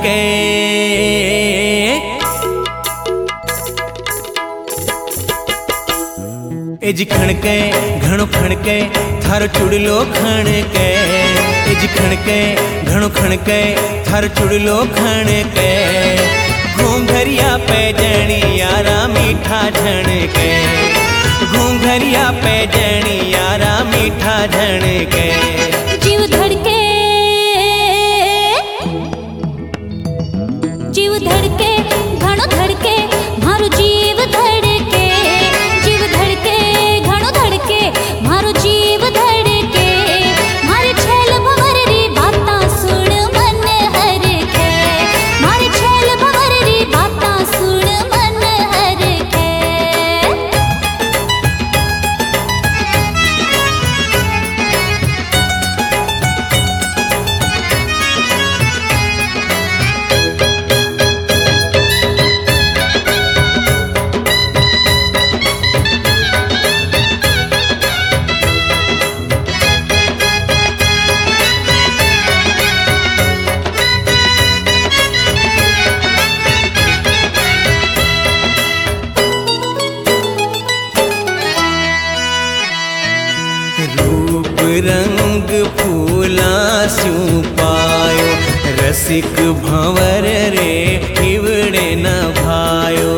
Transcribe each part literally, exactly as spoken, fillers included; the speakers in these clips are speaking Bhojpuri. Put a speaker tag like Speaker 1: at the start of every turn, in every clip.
Speaker 1: के एज खणके घणो खणके थारो चुड़लो खणके एज खणके घणो खणके थारो चुड़लो खणके घूंघरिया पे जणी यारा मीठा झणके घूंघरिया पे जणी यारा मीठा झणके
Speaker 2: जीव धड़के जीव धड़के घणो धड़के मारो जीव धड़के जीव धड़के घणो धड़के मारो जीव धड़के मारे छेल भंवर री बातां सुन मन हरके मारे छेल भंवर री बातां सुन मन हरके
Speaker 1: रूप रंग फूला स्यूं पायो रसिक भंवर रे हिवड़े न भायो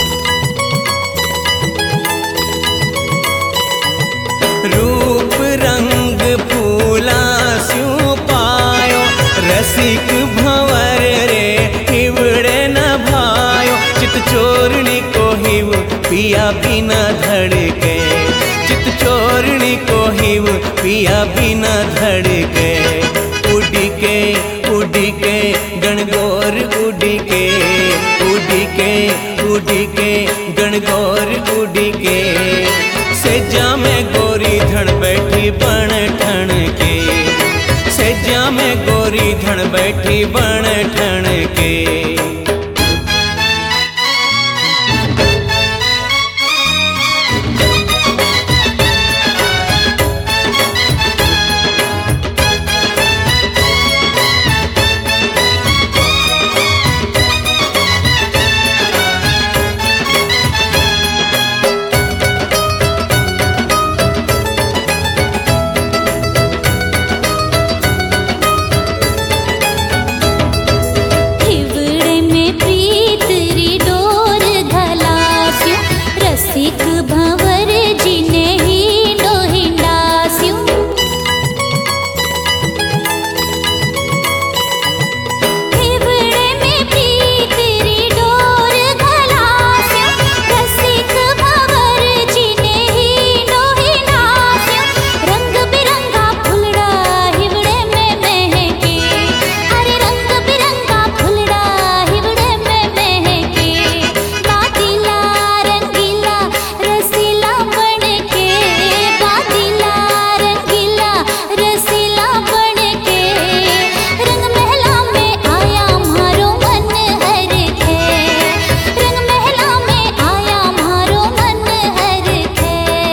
Speaker 1: रूप रंग फूला स्यूं पायो रसिक भंवर रे हिवड़े न भायो चित चोरनी को हिव पिया बिना धड़के चित चोरनी को हिव पिया बिना धड़के उड़ी के उड़ी के गणगौर उड़ी के उड़ी के उड़ी के गणगौर उड़ी के सेजा में गोरी धन बैठी बण ठण के सेजा में गोरी धन बैठी बण ठण के
Speaker 2: रसिक भंवर जिने हिंडो हिंडास्यूं हिवड़े में प्रीत री डोर घलास्यूं रसिक भंवर जिने हिंडो हिंडास्यूं रंग बिरंगा फुलड़ा हिवड़े में महके अरे रंग बिरंगा फुलड़ा हिवड़े में महके बादीला रंगीला रसीला बनके बादीला रंगीला रसीला बनके रंग महला में आया मारो मन हरके रंग महला में आया मारो मन हरके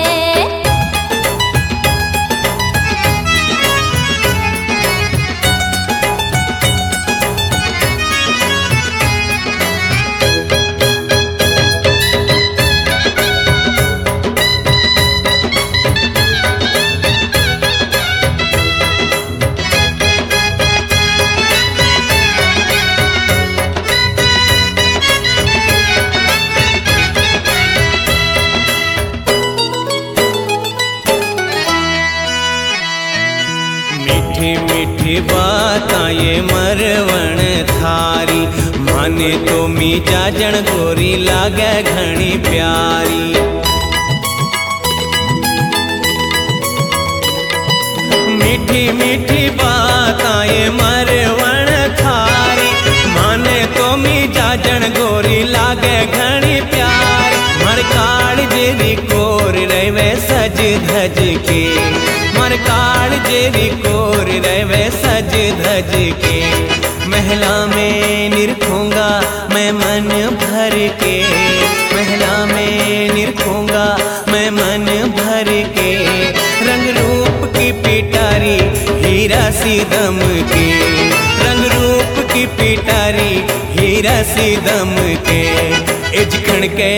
Speaker 1: मीठी मीठी बातां ये मरवण थारी माने तो मी जाजण गोरी लागे घणी प्यारी मीठी मीठी बातां ये मरवण थारी माने तो मी जाजण गोरी लागे घणी प्यारी मर काल जेरी कोर रहे सज धज के मर काल जेरी कोर रहे सज धज के महला में निरखूंगा मैं मन भर के महला में निरखूंगा मैं मन भर के रंग रूप की पिटारी हीरा सी दम के रंग रूप की पिटारी तारी हीरा सी दम के इज खणके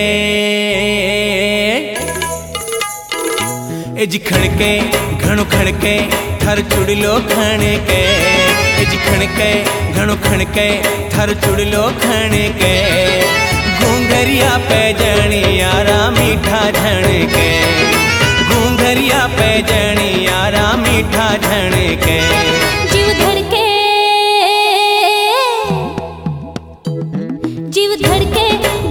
Speaker 1: इज खणके घणो खणके थर चुड़लो खाने के इज खणके घणो खणके थर चुड़लो खाने के घूंघरिया पे जणी यारा मीठा झणके घूंघरिया पे जणी यारा मीठा झणके
Speaker 2: जीव धड़के जीव धड़के